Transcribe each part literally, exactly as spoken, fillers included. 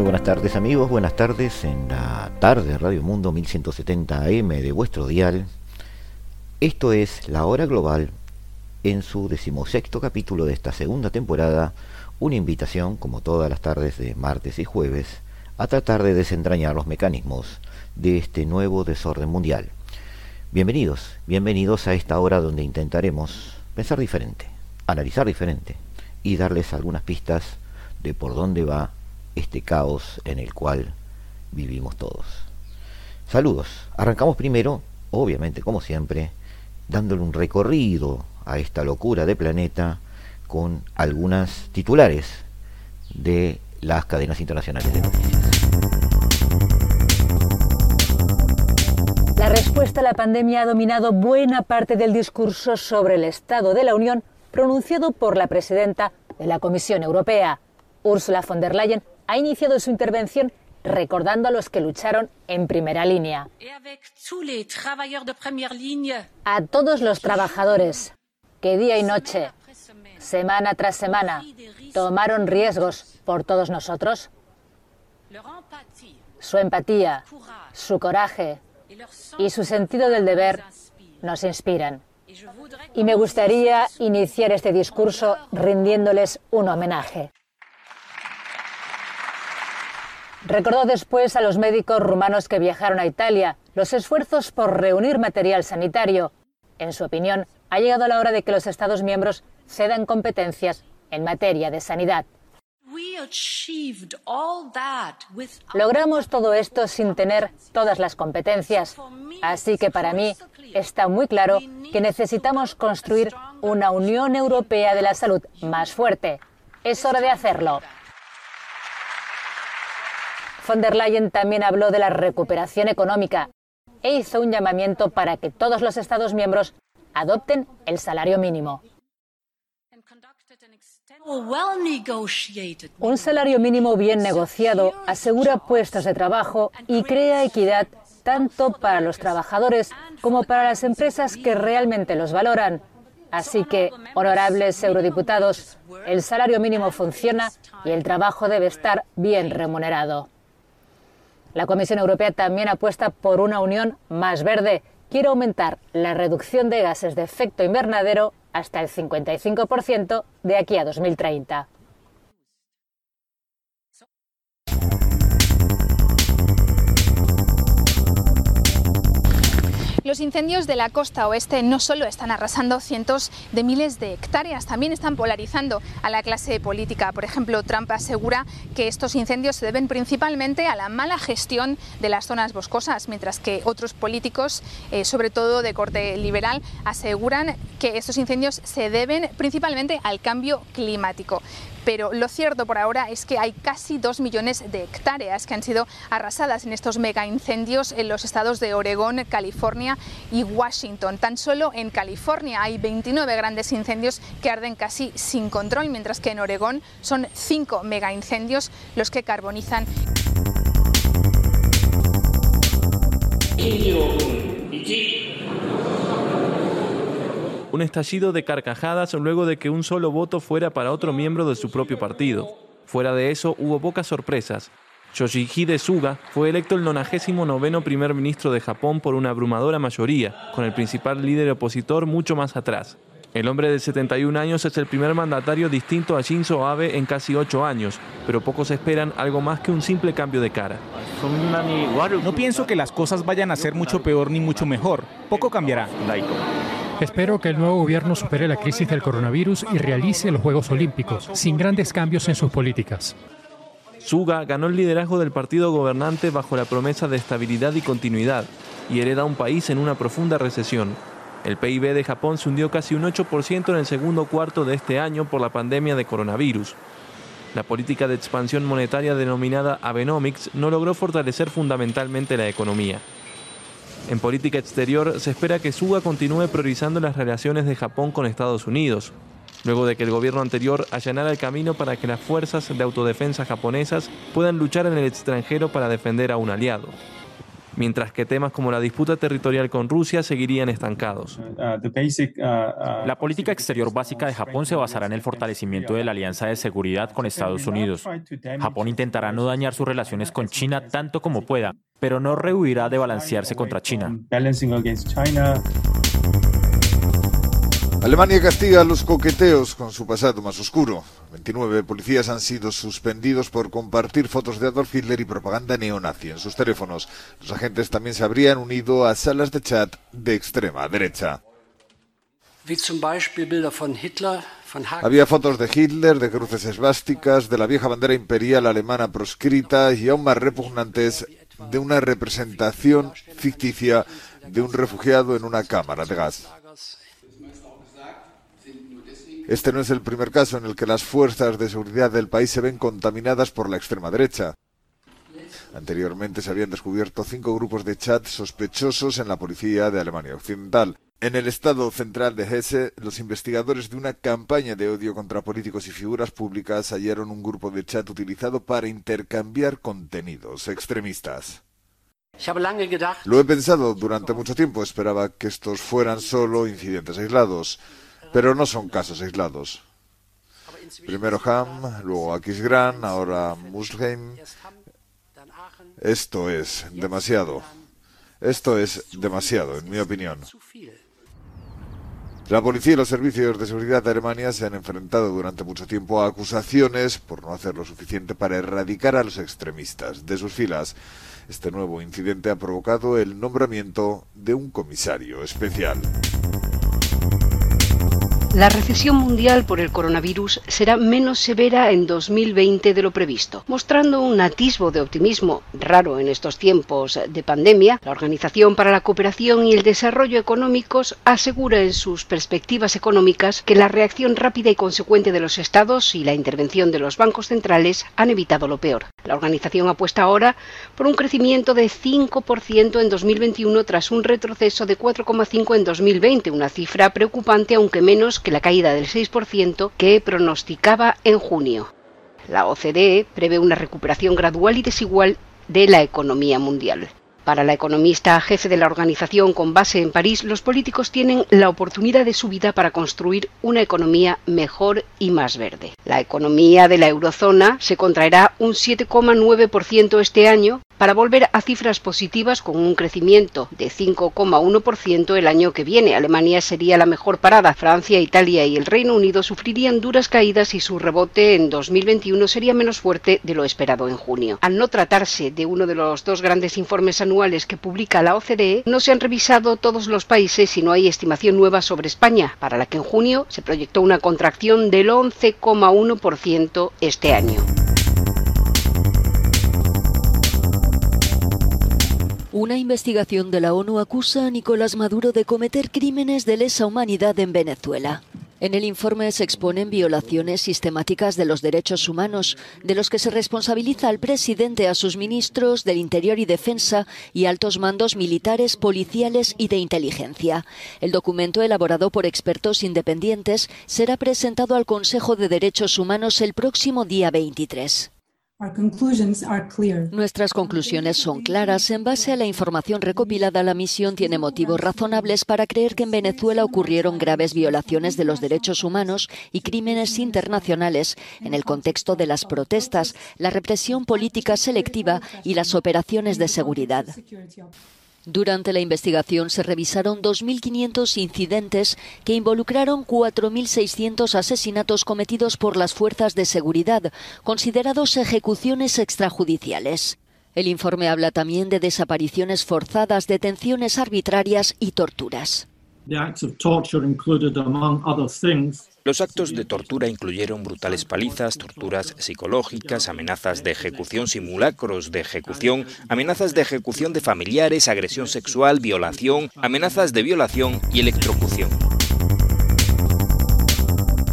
buenas tardes amigos, buenas tardes en la tarde Radio Mundo mil ciento setenta A M de vuestro dial. Esto es La Hora Global en su decimosexto capítulo de esta segunda temporada, una invitación, como todas las tardes de martes y jueves, a tratar de desentrañar los mecanismos de este nuevo desorden mundial. Bienvenidos, bienvenidos a esta hora donde intentaremos pensar diferente, analizar diferente y darles algunas pistas de por dónde va este caos en el cual vivimos todos. Saludos. Arrancamos primero, obviamente como siempre, dándole un recorrido a esta locura de planeta con algunas titulares de las cadenas internacionales de noticias. La respuesta a la pandemia ha dominado buena parte del discurso sobre el Estado de la Unión pronunciado por la presidenta de la Comisión Europea. Ursula von der Leyen ha iniciado su intervención recordando a los que lucharon en primera línea. A todos los trabajadores que día y noche, semana tras semana, tomaron riesgos por todos nosotros. Su empatía, su coraje y su sentido del deber nos inspiran. Y me gustaría iniciar este discurso rindiéndoles un homenaje. Recordó después a los médicos rumanos que viajaron a Italia los esfuerzos por reunir material sanitario. En su opinión, ha llegado la hora de que los Estados miembros cedan competencias en materia de sanidad. Logramos todo esto sin tener todas las competencias, así que para mí está muy claro que necesitamos construir una Unión Europea de la Salud más fuerte. Es hora de hacerlo. Von der Leyen también habló de la recuperación económica e hizo un llamamiento para que todos los Estados miembros adopten el salario mínimo. Un salario mínimo bien negociado asegura puestos de trabajo y crea equidad tanto para los trabajadores como para las empresas que realmente los valoran. Así que, honorables eurodiputados, el salario mínimo funciona y el trabajo debe estar bien remunerado. La Comisión Europea también apuesta por una unión más verde. Quiere aumentar la reducción de gases de efecto invernadero hasta el cincuenta y cinco por ciento de aquí a dos mil treinta. Los incendios de la costa oeste no solo están arrasando cientos de miles de hectáreas, también están polarizando a la clase política. Por ejemplo, Trump asegura que estos incendios se deben principalmente a la mala gestión de las zonas boscosas, mientras que otros políticos, eh, sobre todo de corte liberal, aseguran que estos incendios se deben principalmente al cambio climático. Pero lo cierto por ahora es que hay casi dos millones de hectáreas que han sido arrasadas en estos mega incendios en los estados de Oregón, California y Washington. Tan solo en California hay veintinueve grandes incendios que arden casi sin control, mientras que en Oregón son cinco mega incendios los que carbonizan. Un estallido de carcajadas luego de que un solo voto fuera para otro miembro de su propio partido. Fuera de eso, hubo pocas sorpresas. Yoshihide Suga fue electo el nonagésimo noveno primer ministro de Japón por una abrumadora mayoría, con el principal líder opositor mucho más atrás. El hombre de setenta y un años es el primer mandatario distinto a Shinzo Abe en casi ocho años, pero pocos esperan algo más que un simple cambio de cara. No pienso que las cosas vayan a ser mucho peor ni mucho mejor. Poco cambiará. Espero que el nuevo gobierno supere la crisis del coronavirus y realice los Juegos Olímpicos, sin grandes cambios en sus políticas. Suga ganó el liderazgo del partido gobernante bajo la promesa de estabilidad y continuidad, y hereda un país en una profunda recesión. El P I B de Japón se hundió casi un ocho por ciento en el segundo cuarto de este año por la pandemia de coronavirus. La política de expansión monetaria denominada Abenomics no logró fortalecer fundamentalmente la economía. En política exterior se espera que Suga continúe priorizando las relaciones de Japón con Estados Unidos, luego de que el gobierno anterior allanara el camino para que las fuerzas de autodefensa japonesas puedan luchar en el extranjero para defender a un aliado. mientras que temas como la disputa territorial con Rusia seguirían estancados. La política exterior básica de Japón se basará en el fortalecimiento de la alianza de seguridad con Estados Unidos. Japón intentará no dañar sus relaciones con China tanto como pueda, pero no rehuirá de balancearse contra China. Alemania castiga los coqueteos con su pasado más oscuro. veintinueve policías han sido suspendidos por compartir fotos de Adolf Hitler y propaganda neonazi en sus teléfonos. Los agentes también se habrían unido a salas de chat de extrema derecha. Había fotos de Hitler, de cruces esvásticas, de la vieja bandera imperial alemana proscrita y aún más repugnantes, de una representación ficticia de un refugiado en una cámara de gas. Este no es el primer caso en el que las fuerzas de seguridad del país se ven contaminadas por la extrema derecha. Anteriormente se habían descubierto cinco grupos de chat sospechosos en la policía de Alemania Occidental. En el estado central de Hesse, los investigadores de una campaña de odio contra políticos y figuras públicas hallaron un grupo de chat utilizado para intercambiar contenidos extremistas. Lo he pensado durante mucho tiempo, esperaba que estos fueran solo incidentes aislados. Pero no son casos aislados. Primero Hamm, luego Aquisgrán, ahora Muslheim. Esto es demasiado. Esto es demasiado, en mi opinión. La policía y los servicios de seguridad de Alemania se han enfrentado durante mucho tiempo a acusaciones por no hacer lo suficiente para erradicar a los extremistas de sus filas. Este nuevo incidente ha provocado el nombramiento de un comisario especial. La recesión mundial por el coronavirus será menos severa en dos mil veinte de lo previsto. Mostrando un atisbo de optimismo raro en estos tiempos de pandemia, la Organización para la Cooperación y el Desarrollo Económicos asegura en sus perspectivas económicas que la reacción rápida y consecuente de los estados y la intervención de los bancos centrales han evitado lo peor. La organización apuesta ahora por un crecimiento de cinco por ciento en dos mil veintiuno tras un retroceso de cuatro coma cinco por ciento en dos mil veinte, una cifra preocupante aunque menos que la caída del seis por ciento que pronosticaba en junio. La O C D E prevé una recuperación gradual y desigual de la economía mundial. Para la economista jefe de la organización con base en París, los políticos tienen la oportunidad de su vida para construir una economía mejor y más verde. La economía de la eurozona se contraerá un siete coma nueve por ciento este año para volver a cifras positivas con un crecimiento de cinco coma uno por ciento el año que viene. Alemania sería la mejor parada. Francia, Italia y el Reino Unido sufrirían duras caídas y su rebote en dos mil veintiuno sería menos fuerte de lo esperado en junio. Al no tratarse de uno de los dos grandes informes anuales que publica la O C D E, no se han revisado todos los países y no hay estimación nueva sobre España, para la que en junio se proyectó una contracción del once coma uno por ciento este año. Una investigación de la ONU acusa a Nicolás Maduro de cometer crímenes de lesa humanidad en Venezuela. En el informe se exponen violaciones sistemáticas de los derechos humanos, de los que se responsabiliza al presidente, a sus ministros del Interior y Defensa y altos mandos militares, policiales y de inteligencia. El documento, elaborado por expertos independientes, será presentado al Consejo de Derechos Humanos el próximo día veintitrés. Nuestras conclusiones son claras. En base a la información recopilada, la misión tiene motivos razonables para creer que en Venezuela ocurrieron graves violaciones de los derechos humanos y crímenes internacionales en el contexto de las protestas, la represión política selectiva y las operaciones de seguridad. Durante la investigación se revisaron dos mil quinientos incidentes que involucraron cuatro mil seiscientos asesinatos cometidos por las fuerzas de seguridad, considerados ejecuciones extrajudiciales. El informe habla también de desapariciones forzadas, detenciones arbitrarias y torturas. Los actos de tortura incluyeron brutales palizas, torturas psicológicas, amenazas de ejecución, simulacros de ejecución, amenazas de ejecución de familiares, agresión sexual, violación, amenazas de violación y electrocución.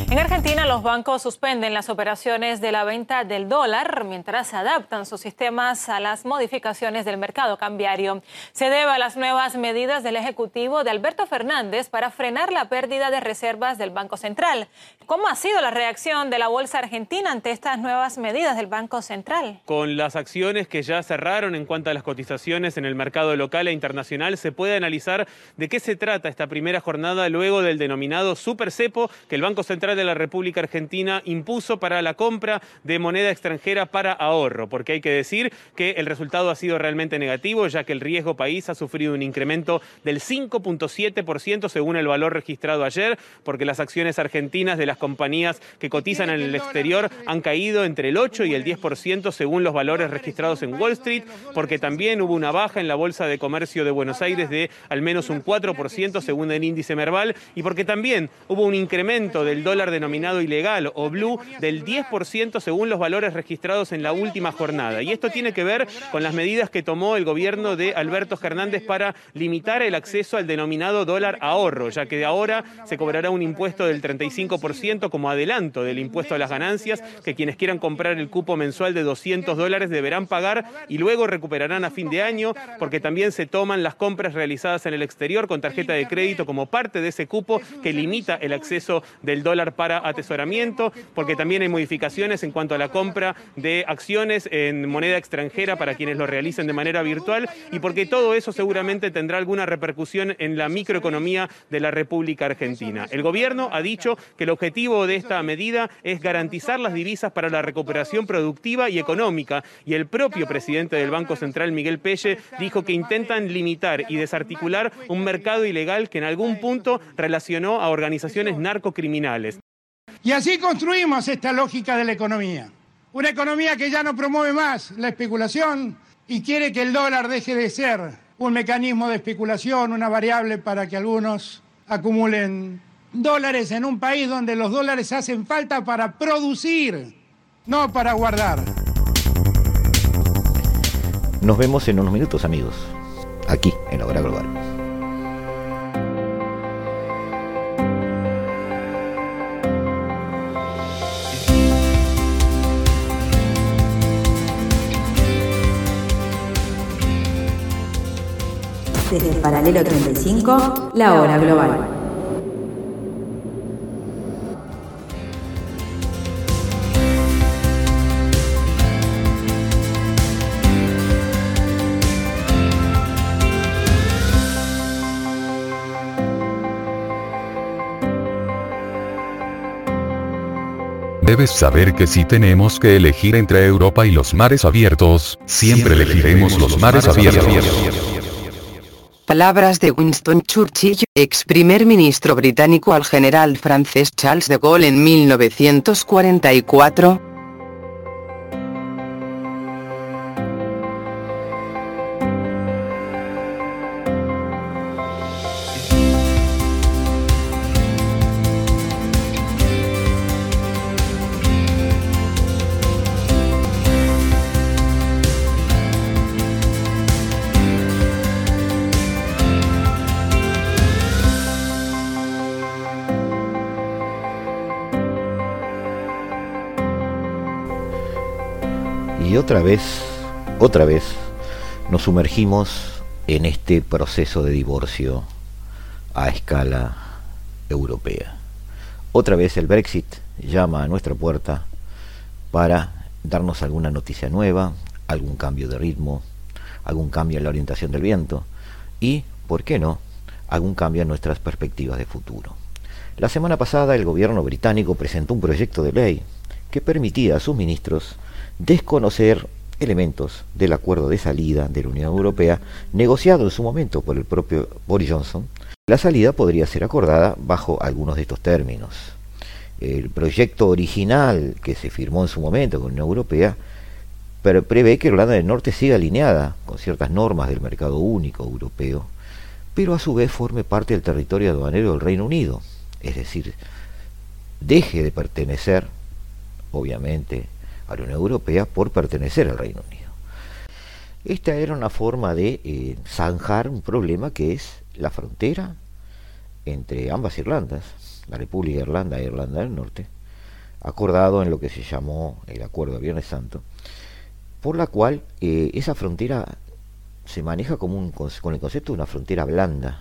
En Argentina, los bancos suspenden las operaciones de la venta del dólar mientras se adaptan sus sistemas a las modificaciones del mercado cambiario. Se debe a las nuevas medidas del Ejecutivo de Alberto Fernández para frenar la pérdida de reservas del Banco Central. ¿Cómo ha sido la reacción de la bolsa argentina ante estas nuevas medidas del Banco Central? Con las acciones que ya cerraron en cuanto a las cotizaciones en el mercado local e internacional, se puede analizar de qué se trata esta primera jornada luego del denominado super cepo que el Banco Central de la República Argentina impuso para la compra de moneda extranjera para ahorro, porque hay que decir que el resultado ha sido realmente negativo, ya que el riesgo país ha sufrido un incremento del cinco punto siete por ciento según el valor registrado ayer, porque las acciones argentinas de las compañías que cotizan en el exterior han caído entre el ocho y el diez por ciento según los valores registrados en Wall Street, porque también hubo una baja en la Bolsa de Comercio de Buenos Aires de al menos un cuatro por ciento según el índice Merval, y porque también hubo un incremento del dólar denominado ilegal o blue del diez por ciento según los valores registrados en la última jornada. Y esto tiene que ver con las medidas que tomó el gobierno de Alberto Fernández para limitar el acceso al denominado dólar ahorro, ya que de ahora se cobrará un impuesto del treinta y cinco por ciento como adelanto del impuesto a las ganancias que quienes quieran comprar el cupo mensual de doscientos dólares deberán pagar y luego recuperarán a fin de año, porque también se toman las compras realizadas en el exterior con tarjeta de crédito como parte de ese cupo que limita el acceso del dólar para atesoramiento, porque también hay modificaciones en cuanto a la compra de acciones en moneda extranjera para quienes lo realicen de manera virtual, y porque todo eso seguramente tendrá alguna repercusión en la microeconomía de la República Argentina. El gobierno ha dicho que el objetivo de esta medida es garantizar las divisas para la recuperación productiva y económica, y el propio presidente del Banco Central, Miguel Pelle, dijo que intentan limitar y desarticular un mercado ilegal que en algún punto relacionó a organizaciones narcocriminales. Y así construimos esta lógica de la economía. Una economía que ya no promueve más la especulación y quiere que el dólar deje de ser un mecanismo de especulación, una variable para que algunos acumulen dólares en un país donde los dólares hacen falta para producir, no para guardar. Nos vemos en unos minutos, amigos, aquí en La Hora Global. Desde el Paralelo treinta y cinco, La Hora Global. Debes saber que si tenemos que elegir entre Europa y los mares abiertos, siempre elegiremos los mares abiertos. Palabras de Winston Churchill, ex primer ministro británico al general francés Charles de Gaulle en mil novecientos cuarenta y cuatro. Y otra vez, otra vez, nos sumergimos en este proceso de divorcio a escala europea. Otra vez el Brexit llama a nuestra puerta para darnos alguna noticia nueva, algún cambio de ritmo, algún cambio en la orientación del viento y, ¿por qué no?, algún cambio en nuestras perspectivas de futuro. La semana pasada el gobierno británico presentó un proyecto de ley que permitía a sus ministros desconocer elementos del acuerdo de salida de la Unión Europea negociado en su momento por el propio Boris Johnson. La salida podría ser acordada bajo algunos de estos términos. El proyecto original que se firmó en su momento con la Unión Europea pero prevé que Irlanda del Norte siga alineada con ciertas normas del mercado único europeo, pero a su vez forme parte del territorio aduanero del Reino Unido, es decir, deje de pertenecer, obviamente, a la Unión Europea por pertenecer al Reino Unido. Esta era una forma de eh, zanjar un problema que es la frontera entre ambas Irlandas, la República de Irlanda e Irlanda del Norte, acordado en lo que se llamó el Acuerdo de Viernes Santo, por la cual eh, esa frontera se maneja como un, con el concepto de una frontera blanda.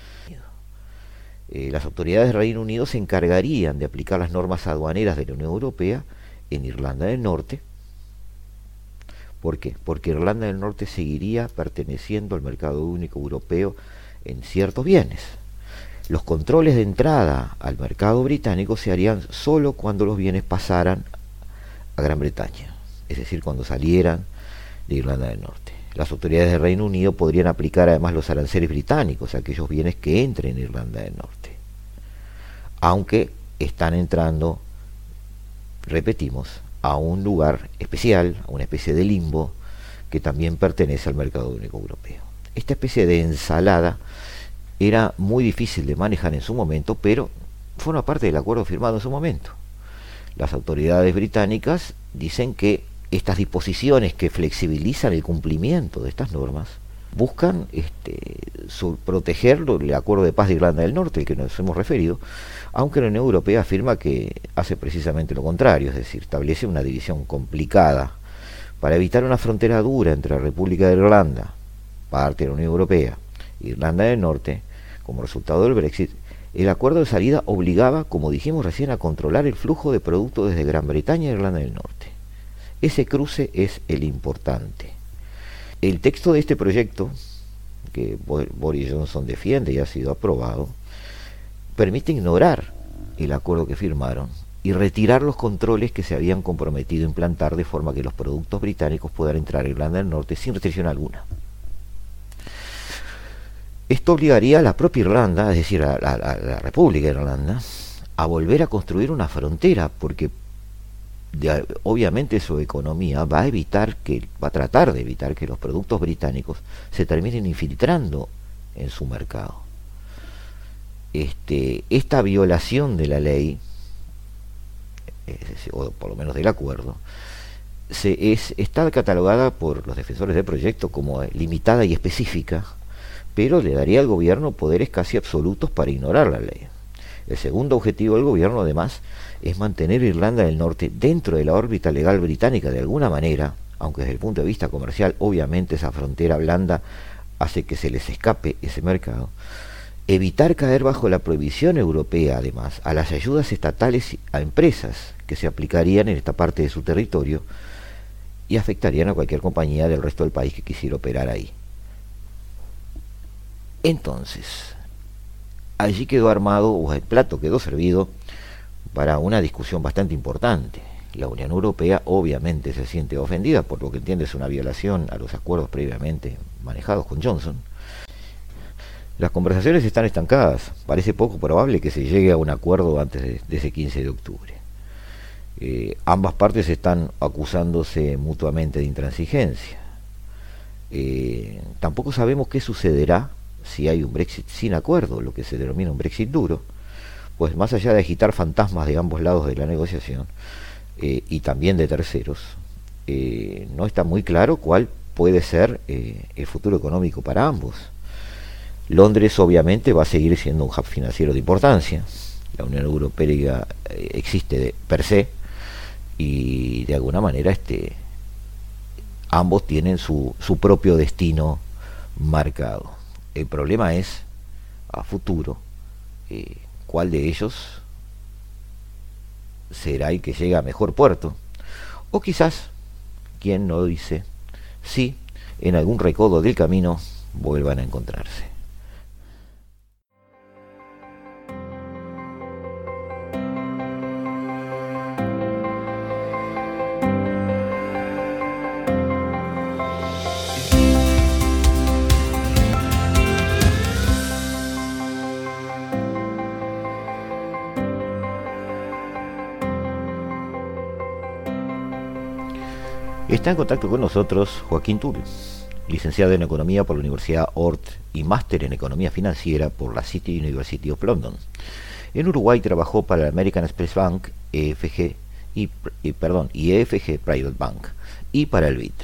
Eh, las autoridades del Reino Unido se encargarían de aplicar las normas aduaneras de la Unión Europea en Irlanda del Norte. ¿Por qué? Porque Irlanda del Norte seguiría perteneciendo al mercado único europeo en ciertos bienes. Los controles de entrada al mercado británico se harían solo cuando los bienes pasaran a Gran Bretaña, es decir, cuando salieran de Irlanda del Norte. Las autoridades del Reino Unido podrían aplicar además los aranceles británicos a aquellos bienes que entren en Irlanda del Norte, aunque están entrando, repetimos, a un lugar especial, a una especie de limbo que también pertenece al mercado único europeo. Esta especie de ensalada era muy difícil de manejar en su momento, pero forma parte del acuerdo firmado en su momento. Las autoridades británicas dicen que estas disposiciones que flexibilizan el cumplimiento de estas normas buscan este, su, proteger el acuerdo de paz de Irlanda del Norte, al que nos hemos referido, aunque la Unión Europea afirma que hace precisamente lo contrario, es decir, establece una división complicada para evitar una frontera dura entre la República de Irlanda, parte de la Unión Europea, e Irlanda del Norte. Como resultado del Brexit, el acuerdo de salida obligaba, como dijimos recién, a controlar el flujo de productos desde Gran Bretaña e Irlanda del Norte. Ese cruce es el importante. El texto de este proyecto, que Boris Johnson defiende y ha sido aprobado, permite ignorar el acuerdo que firmaron y retirar los controles que se habían comprometido a implantar de forma que los productos británicos puedan entrar a Irlanda del Norte sin restricción alguna. Esto obligaría a la propia Irlanda, es decir, a, a, a la República de Irlanda, a volver a construir una frontera, porque de, obviamente su economía va a evitar que, va a tratar de evitar que los productos británicos se terminen infiltrando en su mercado. Este, esta violación de la ley, es decir, o por lo menos del acuerdo, se, es, está catalogada por los defensores del proyecto como limitada y específica, pero le daría al gobierno poderes casi absolutos para ignorar la ley. El segundo objetivo del gobierno, además, es mantener Irlanda del Norte dentro de la órbita legal británica de alguna manera, aunque desde el punto de vista comercial, obviamente esa frontera blanda hace que se les escape ese mercado. Evitar caer bajo la prohibición europea, además, a las ayudas estatales a empresas que se aplicarían en esta parte de su territorio y afectarían a cualquier compañía del resto del país que quisiera operar ahí. Entonces, allí quedó armado, o el plato quedó servido para una discusión bastante importante. La Unión Europea obviamente se siente ofendida por lo que entiende es una violación a los acuerdos previamente manejados con Johnson. Las conversaciones están estancadas. Parece poco probable que se llegue a un acuerdo antes de, de ese quince de octubre. Eh, ambas partes están acusándose mutuamente de intransigencia. Eh, tampoco sabemos qué sucederá si hay un Brexit sin acuerdo, lo que se denomina un Brexit duro, pues más allá de agitar fantasmas de ambos lados de la negociación eh, y también de terceros, eh, no está muy claro cuál puede ser eh, el futuro económico para ambos. Londres obviamente va a seguir siendo un hub financiero de importancia. La Unión Europea eh, existe de, per se, y de alguna manera este, ambos tienen su, su propio destino marcado. El problema es, a futuro, eh, cuál de ellos será el que llega a mejor puerto. O quizás, quien no dice, si en algún recodo del camino vuelvan a encontrarse. Está en contacto con nosotros Joaquín Tull, licenciado en Economía por la Universidad Ort y máster en Economía Financiera por la City University of London. En Uruguay trabajó para el American Express Bank, E F G y, y, perdón, y E F G Private Bank, y para el B I D.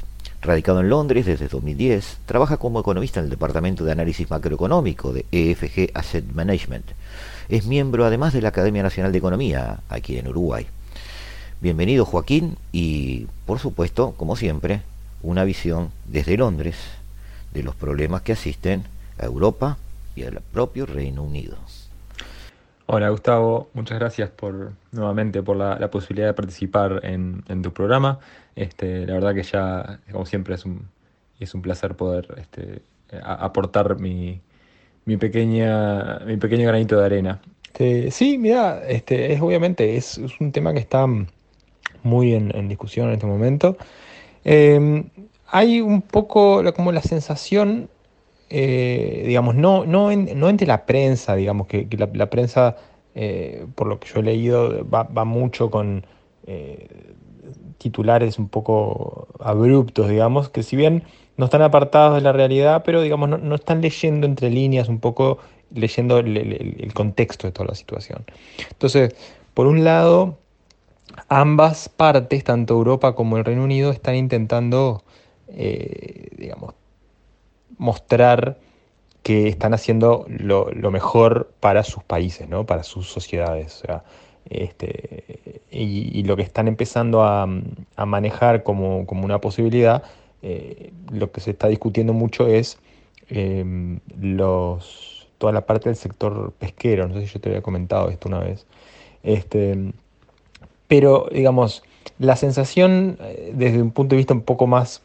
Radicado en Londres desde dos mil diez, trabaja como economista en el Departamento de Análisis Macroeconómico de E F G Asset Management. Es miembro además de la Academia Nacional de Economía, aquí en Uruguay. Bienvenido, Joaquín, y por supuesto, como siempre, una visión desde Londres de los problemas que asisten a Europa y al propio Reino Unido. Hola Gustavo, muchas gracias por nuevamente por la, la posibilidad de participar en, en tu programa. Este, la verdad que ya, como siempre, es un, es un placer poder este, a, aportar mi, mi, pequeña, mi pequeño granito de arena. Este, sí, mira, este, es, obviamente es, es un tema que está muy en, en discusión en este momento. Eh, hay un poco como la sensación... Eh, digamos, no, no, en, no entre la prensa, digamos, que, que la, la prensa, eh, por lo que yo he leído, va, va mucho con eh, titulares un poco abruptos, digamos, que si bien no están apartados de la realidad, pero digamos, no, no están leyendo entre líneas, un poco leyendo el, el, el contexto de toda la situación. Entonces, por un lado, ambas partes, tanto Europa como el Reino Unido, están intentando, eh, digamos, mostrar que están haciendo lo, lo mejor para sus países, ¿no? Para sus sociedades. O sea, este, y, y lo que están empezando a, a manejar como, como una posibilidad, eh, lo que se está discutiendo mucho es eh, los, toda la parte del sector pesquero. No sé si yo te había comentado esto una vez. Este, pero, digamos, la sensación desde un punto de vista un poco más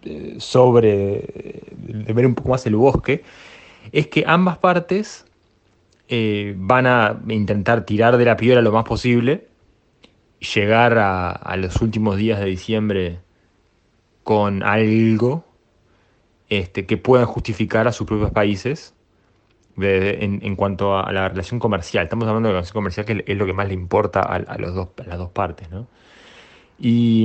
sobre, de ver un poco más el bosque, es que ambas partes eh, van a intentar tirar de la piedra lo más posible, llegar a, a los últimos días de diciembre con algo este, que puedan justificar a sus propios países de, de, en, en cuanto a, a la relación comercial. Estamos hablando de la relación comercial, que es lo que más le importa a, a, los dos, a las dos partes, ¿no? Y...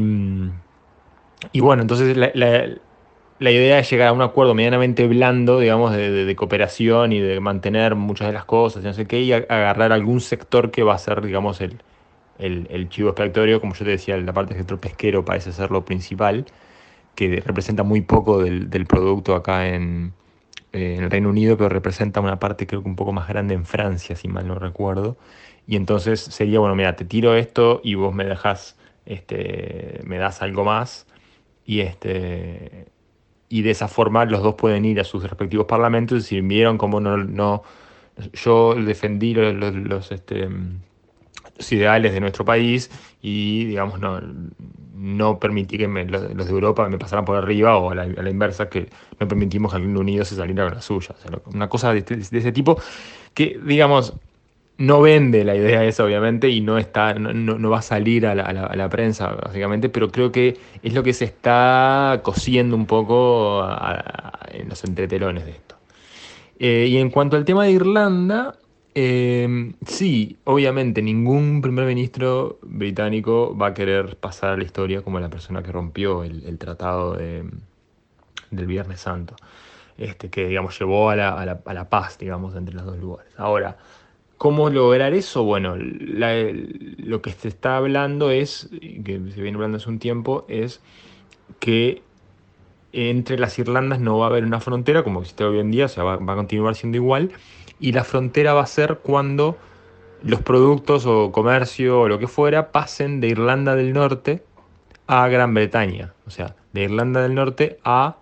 Y bueno, entonces la, la, la idea es llegar a un acuerdo medianamente blando, digamos, de, de, de cooperación y de mantener muchas de las cosas, y no sé qué, y a, agarrar algún sector que va a ser, digamos, el, el, el chivo expiatorio. Como yo te decía, la parte del sector pesquero parece ser lo principal, que representa muy poco del, del producto acá en, eh, en el Reino Unido, pero representa una parte creo que un poco más grande en Francia, si mal no recuerdo. Y entonces sería, bueno, mira, te tiro esto y vos me dejas, este, me das algo más. Y, este, y de esa forma los dos pueden ir a sus respectivos parlamentos y si vieron cómo no, no yo defendí los, los, los, este, los ideales de nuestro país y digamos no, no permití que me, los, los de Europa me pasaran por arriba, o a la, a la inversa, que no permitimos que el Reino Unido se saliera con la suya. O sea, una cosa de, de, de ese tipo que, digamos, no vende la idea esa, obviamente, y no está, no, no va a salir a la, a, la, a la prensa, básicamente, pero creo que es lo que se está cosiendo un poco a, a, en los entretelones de esto. Eh, y en cuanto al tema de Irlanda, eh, sí, obviamente ningún primer ministro británico va a querer pasar a la historia como la persona que rompió el, el tratado de, del Viernes Santo, este, que, digamos, llevó a la, a la, a la paz, digamos, entre los dos lugares. Ahora, ¿cómo lograr eso? Bueno, la, lo que se está hablando es, que se viene hablando hace un tiempo, es que entre las Irlandas no va a haber una frontera como existe hoy en día, o sea, va, va a continuar siendo igual, y la frontera va a ser cuando los productos o comercio o lo que fuera pasen de Irlanda del Norte a Gran Bretaña, o sea, de Irlanda del Norte a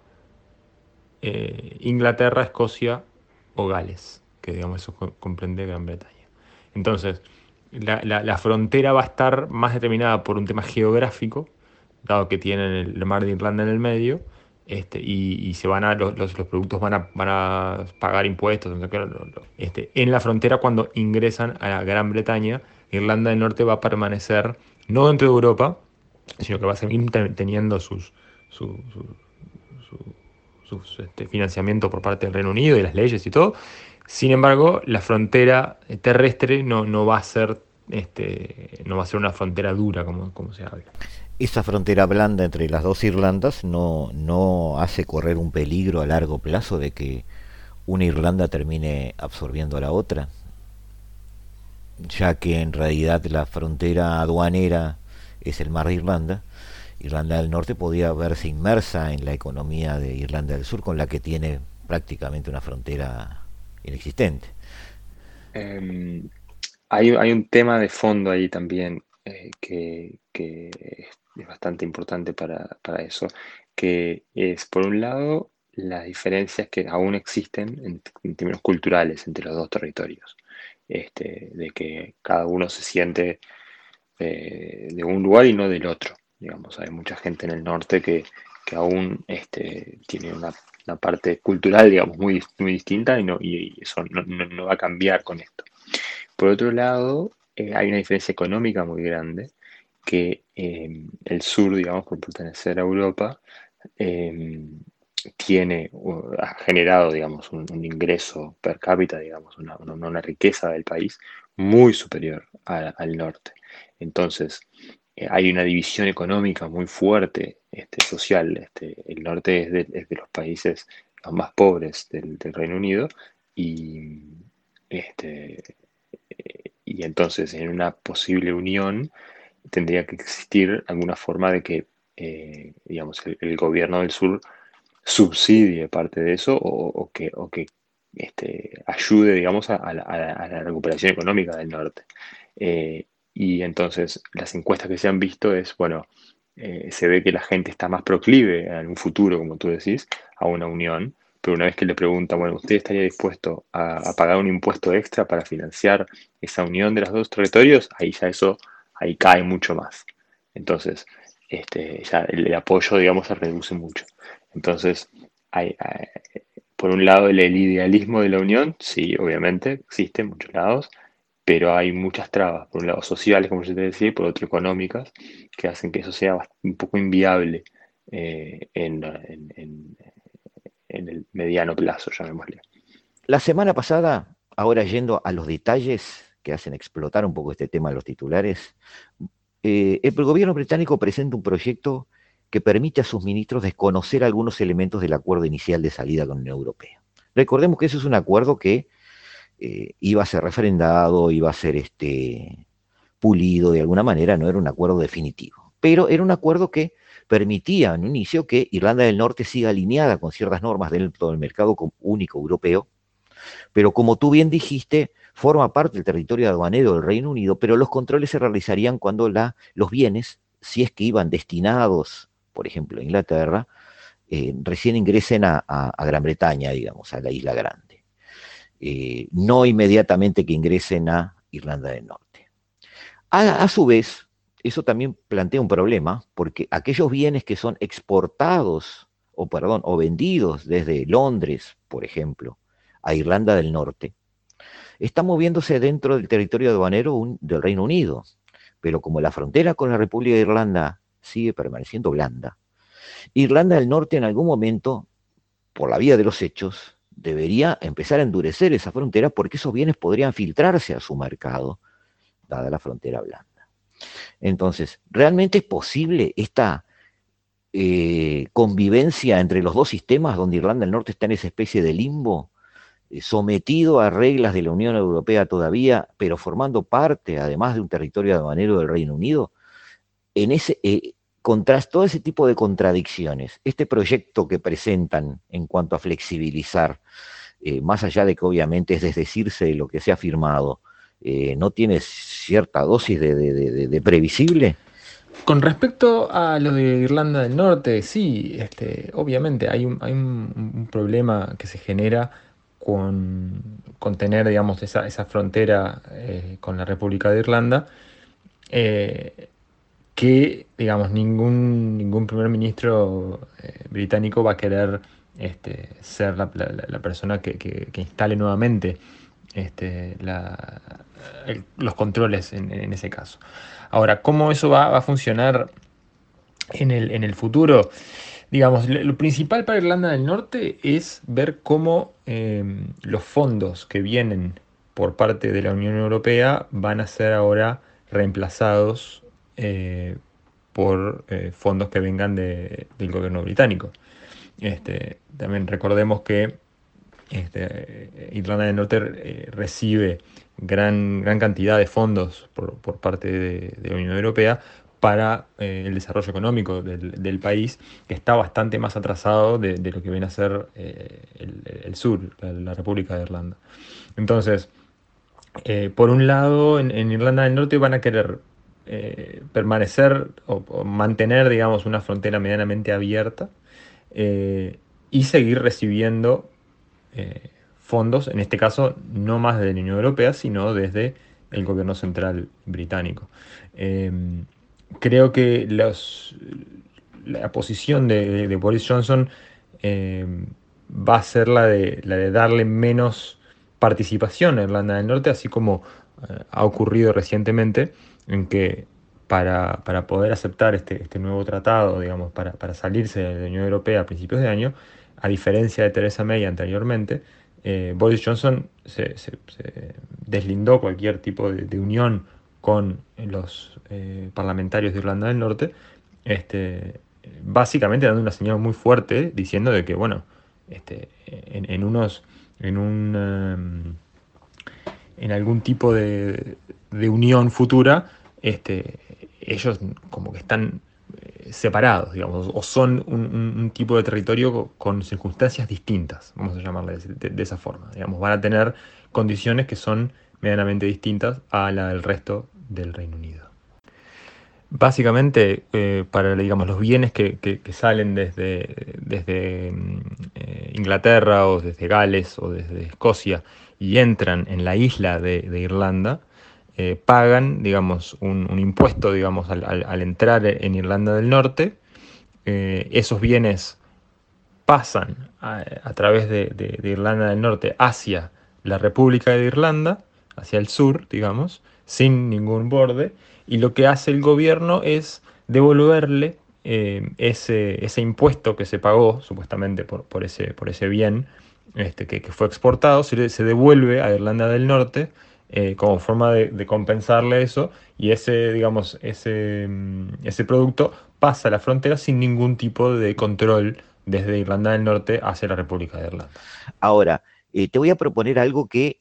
eh, Inglaterra, Escocia o Gales, que digamos eso comprende Gran Bretaña. Entonces, la, la, la frontera va a estar más determinada por un tema geográfico, dado que tienen el mar de Irlanda en el medio, este, y, y se van a los, los, los productos van a, van a pagar impuestos, este, en la frontera cuando ingresan a la Gran Bretaña. Irlanda del Norte va a permanecer no dentro de Europa, sino que va a seguir teniendo sus, su, su, su, su este, financiamiento por parte del Reino Unido y las leyes y todo. Sin embargo, la frontera terrestre no, no va a ser este, no va a ser una frontera dura como, como se habla. Esa frontera blanda entre las dos Irlandas no, no hace correr un peligro a largo plazo de que una Irlanda termine absorbiendo a la otra, ya que en realidad la frontera aduanera es el mar de Irlanda Irlanda del Norte podía verse inmersa en la economía de Irlanda del Sur, con la que tiene prácticamente una frontera inexistente. Eh, hay, hay un tema de fondo ahí también eh, que, que es bastante importante para, para eso, que es, por un lado, las diferencias que aún existen en, en términos culturales entre los dos territorios, este, de que cada uno se siente eh, de un lugar y no del otro. Digamos, hay mucha gente en el norte que, que aún este, tiene una, una parte cultural, digamos, muy, muy distinta y, no, y eso no, no, no va a cambiar con esto. Por otro lado, eh, hay una diferencia económica muy grande, que eh, el sur, digamos, por pertenecer a Europa, eh, tiene, uh, ha generado, digamos, un, un ingreso per cápita, digamos, una, una, una riqueza del país muy superior a, al norte. Entonces, eh, hay una división económica muy fuerte, este, social. Este, el norte es de, es de los países los más pobres del, del Reino Unido y, este, y entonces en una posible unión tendría que existir alguna forma de que, eh, digamos, el, el gobierno del sur subsidie parte de eso o, o que, o que este, ayude, digamos, a, a, la, a la recuperación económica del norte. Eh, y entonces las encuestas que se han visto es, bueno, eh, se ve que la gente está más proclive en un futuro, como tú decís, a una unión, pero una vez que le preguntan, bueno, ¿usted estaría dispuesto a, a pagar un impuesto extra para financiar esa unión de los dos territorios? Ahí ya eso, ahí cae mucho más. Entonces, este, ya el, el apoyo, digamos, se reduce mucho. Entonces, hay, hay, por un lado, el, el idealismo de la unión, sí, obviamente, existe en muchos lados, pero hay muchas trabas, por un lado sociales, como yo te decía, y por otro económicas, que hacen que eso sea un poco inviable eh, en, en, en, en el mediano plazo, llamémosle. La semana pasada, ahora yendo a los detalles que hacen explotar un poco este tema de los titulares, eh, el gobierno británico presenta un proyecto que permite a sus ministros desconocer algunos elementos del acuerdo inicial de salida con la Unión Europea. Recordemos que eso es un acuerdo que eh, iba a ser refrendado, iba a ser este, pulido de alguna manera, no era un acuerdo definitivo, pero era un acuerdo que permitía en un inicio que Irlanda del Norte siga alineada con ciertas normas dentro del mercado único europeo, pero como tú bien dijiste, forma parte del territorio aduanero del Reino Unido, pero los controles se realizarían cuando la, los bienes, si es que iban destinados, por ejemplo, a Inglaterra, eh, recién ingresen a, a, a Gran Bretaña, digamos, a la Isla Grande. Eh, no inmediatamente que ingresen a Irlanda del Norte. A, a su vez, eso también plantea un problema, porque aquellos bienes que son exportados, o perdón, o vendidos desde Londres, por ejemplo, a Irlanda del Norte, están moviéndose dentro del territorio aduanero un, del Reino Unido, pero como la frontera con la República de Irlanda sigue permaneciendo blanda, Irlanda del Norte en algún momento, por la vía de los hechos, debería empezar a endurecer esa frontera porque esos bienes podrían filtrarse a su mercado, dada la frontera blanda. Entonces, ¿realmente es posible esta eh, convivencia entre los dos sistemas donde Irlanda del Norte está en esa especie de limbo, eh, sometido a reglas de la Unión Europea todavía, pero formando parte, además de un territorio aduanero del Reino Unido? En ese, eh, contra todo ese tipo de contradicciones, este proyecto que presentan en cuanto a flexibilizar, eh, más allá de que obviamente es desdecirse de lo que se ha firmado, eh, ¿no tiene cierta dosis de, de, de, de previsible? Con respecto a lo de Irlanda del Norte, sí, este, obviamente hay un, hay un, un problema que se genera con, con tener, digamos, esa, esa frontera eh, con la República de Irlanda, eh, que, digamos, ningún, ningún primer ministro eh, británico va a querer este, ser la, la, la persona que, que, que instale nuevamente este, la, el, los controles en, en ese caso. Ahora, ¿cómo eso va, va a funcionar en el, en el futuro? Digamos, lo principal para Irlanda del Norte es ver cómo eh, los fondos que vienen por parte de la Unión Europea van a ser ahora reemplazados eh, por eh, fondos que vengan de, del gobierno británico. Este, también recordemos que este, Irlanda del Norte eh, recibe gran, gran cantidad de fondos por, por parte de, de la Unión Europea para eh, el desarrollo económico del, del país, que está bastante más atrasado de, de lo que viene a ser eh, el, el sur, la, la República de Irlanda. Entonces, eh, por un lado, en, en Irlanda del Norte van a querer eh, permanecer o, o mantener, digamos, una frontera medianamente abierta eh, y seguir recibiendo eh, fondos, en este caso no más desde la Unión Europea, sino desde el gobierno central británico. Eh, Creo que los, la posición de, de, de Boris Johnson eh, va a ser la de, la de darle menos participación a Irlanda del Norte, así como eh, ha ocurrido recientemente, en que para, para poder aceptar este, este nuevo tratado, digamos, para, para salirse de la Unión Europea a principios de año, a diferencia de Theresa May anteriormente, eh, Boris Johnson se, se, se deslindó cualquier tipo de, de unión con los eh, parlamentarios de Irlanda del Norte, este, básicamente dando una señal muy fuerte diciendo de que, bueno, este, en, en unos, en un, um, en algún tipo de, de unión futura, este, ellos como que están separados, digamos, o son un, un, un tipo de territorio con circunstancias distintas, vamos a llamarle de, de, de esa forma, digamos, van a tener condiciones que son medianamente distintas a la del resto del Reino Unido. Básicamente, eh, para digamos, los bienes que, que, que salen desde, desde eh, Inglaterra o desde Gales o desde Escocia y entran en la isla de, de Irlanda, eh, pagan, digamos, un, un impuesto, digamos, al, al, al entrar en Irlanda del Norte. Eh, esos bienes pasan a, a través de, de, de Irlanda del Norte hacia la República de Irlanda, hacia el sur, digamos, sin ningún borde, y lo que hace el gobierno es devolverle eh, ese, ese impuesto que se pagó, supuestamente, por, por, ese, por ese bien este, que, que fue exportado, se, se devuelve a Irlanda del Norte eh, como forma de, de compensarle eso, y ese, digamos, ese, ese producto pasa a la frontera sin ningún tipo de control desde Irlanda del Norte hacia la República de Irlanda. Ahora, Eh, te voy a proponer algo que,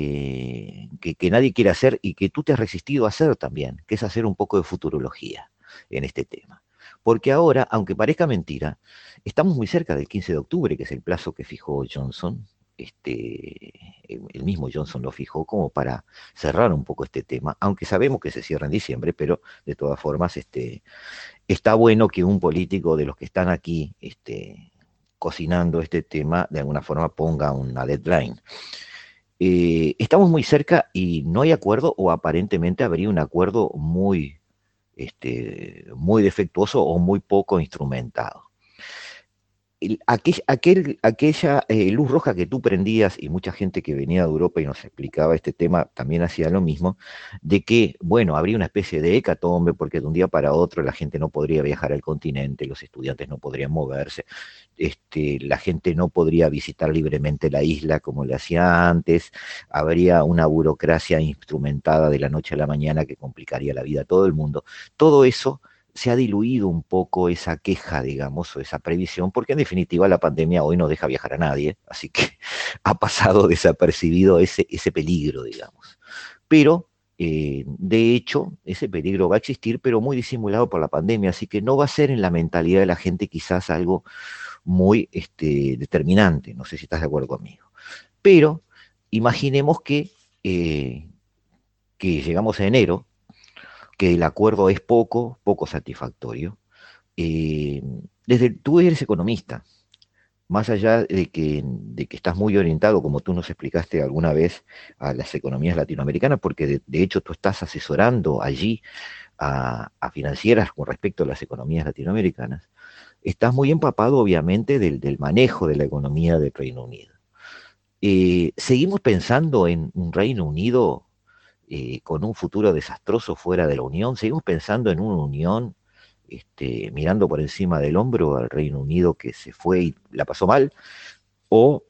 eh, que, que nadie quiere hacer y que tú te has resistido a hacer también, que es hacer un poco de futurología en este tema. Porque ahora, aunque parezca mentira, estamos muy cerca del quince de octubre, que es el plazo que fijó Johnson. Este, el mismo Johnson lo fijó como para cerrar un poco este tema, aunque sabemos que se cierra en diciembre, pero de todas formas este, está bueno que un político de los que están aquí este, cocinando este tema, de alguna forma ponga una deadline. Eh, estamos muy cerca y no hay acuerdo, o aparentemente habría un acuerdo muy, este, muy defectuoso o muy poco instrumentado. El, aquel, aquel, aquella eh, luz roja que tú prendías, y mucha gente que venía de Europa y nos explicaba este tema también hacía lo mismo, de que, bueno, habría una especie de hecatombe porque de un día para otro la gente no podría viajar al continente, los estudiantes no podrían moverse, este, la gente no podría visitar libremente la isla como le hacía antes, habría una burocracia instrumentada de la noche a la mañana que complicaría la vida a todo el mundo. Todo eso se ha diluido un poco, esa queja, digamos, o esa previsión, porque en definitiva la pandemia hoy no deja viajar a nadie, así que ha pasado desapercibido ese, ese peligro, digamos. Pero, eh, de hecho, ese peligro va a existir, pero muy disimulado por la pandemia, así que no va a ser en la mentalidad de la gente quizás algo muy este, determinante, no sé si estás de acuerdo conmigo. Pero, imaginemos que, eh, que llegamos a enero, que el acuerdo es poco, poco satisfactorio. Eh, desde, tú eres economista, más allá de que, de que estás muy orientado, como tú nos explicaste alguna vez, a las economías latinoamericanas, porque de, de hecho tú estás asesorando allí a, a financieras con respecto a las economías latinoamericanas, estás muy empapado obviamente del, del manejo de la economía del Reino Unido. Eh, ¿Seguimos pensando en un Reino Unido Eh, con un futuro desastroso fuera de la Unión? ¿Seguimos pensando en una Unión este, mirando por encima del hombro al Reino Unido que se fue y la pasó mal? ¿O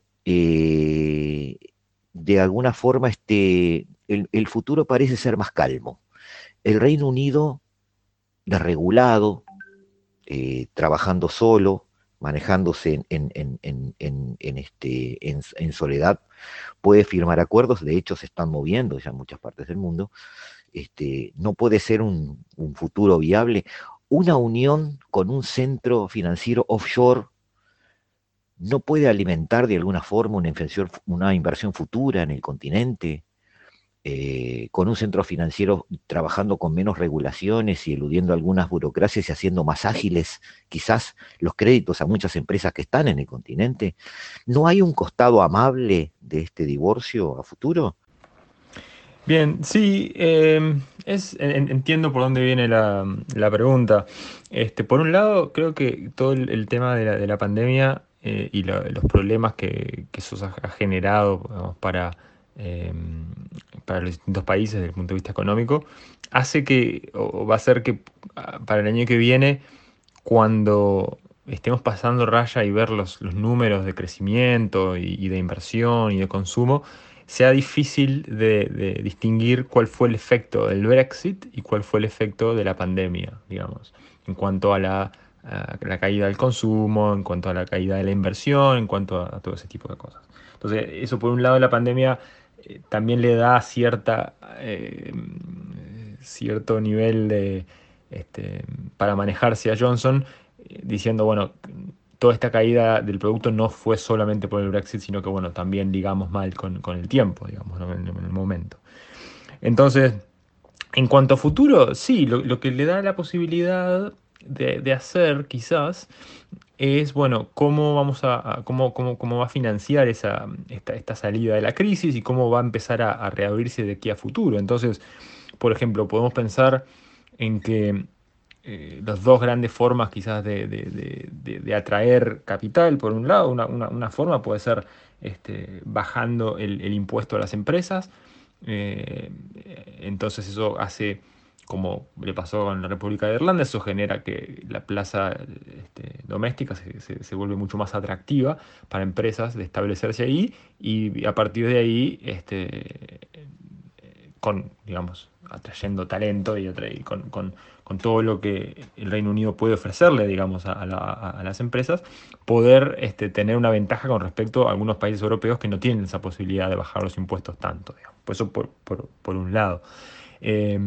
eh, de alguna forma este, el, el futuro parece ser más calmo? El Reino Unido desregulado, eh, trabajando solo, manejándose en, en, en, en, en, en este, en, en soledad, puede firmar acuerdos, de hecho se están moviendo ya en muchas partes del mundo, este, no puede ser un, un futuro viable. Una unión con un centro financiero offshore no puede alimentar de alguna forma una inversión, una inversión futura en el continente, eh, con un centro financiero trabajando con menos regulaciones y eludiendo algunas burocracias y haciendo más ágiles quizás los créditos a muchas empresas que están en el continente. ¿No hay un costado amable de este divorcio a futuro? Bien, sí, eh, es, en, entiendo por dónde viene la, la pregunta. Este, por un lado, creo que todo el, el tema de la, de la pandemia eh, y la, los problemas que, que eso ha generado, digamos, para, eh, para los distintos países desde el punto de vista económico, hace que, o va a hacer que para el año que viene, cuando estemos pasando raya y ver los, los números de crecimiento y, y de inversión y de consumo, sea difícil de, de distinguir cuál fue el efecto del Brexit y cuál fue el efecto de la pandemia, digamos, en cuanto a la, a la caída del consumo, en cuanto a la caída de la inversión, en cuanto a, a todo ese tipo de cosas. Entonces, eso por un lado, la pandemia eh, también le da cierta, eh, cierto nivel de, este, para manejarse a Johnson, eh, diciendo, bueno, toda esta caída del producto no fue solamente por el Brexit, sino que, bueno, también ligamos mal con, con el tiempo, digamos, ¿no? en, en el momento. Entonces, en cuanto a futuro, sí, lo, lo que le da la posibilidad de, de hacer, quizás, es, bueno, cómo vamos a, a cómo, cómo, cómo va a financiar esa, esta, esta salida de la crisis y cómo va a empezar a, a reabrirse de aquí a futuro. Entonces, por ejemplo, podemos pensar en que Eh, las dos grandes formas quizás de, de, de, de, de atraer capital, por un lado, una, una, una forma puede ser este, bajando el, el impuesto a las empresas, eh, entonces eso hace, como le pasó con la República de Irlanda, eso genera que la plaza este, doméstica se, se, se vuelve mucho más atractiva para empresas de establecerse ahí, y a partir de ahí, este, con, digamos, atrayendo talento y, atra y con, con, con todo lo que el Reino Unido puede ofrecerle, digamos, a, la, a las empresas, poder este, tener una ventaja con respecto a algunos países europeos que no tienen esa posibilidad de bajar los impuestos tanto, digamos. Por eso, por, por, por un lado. Eh,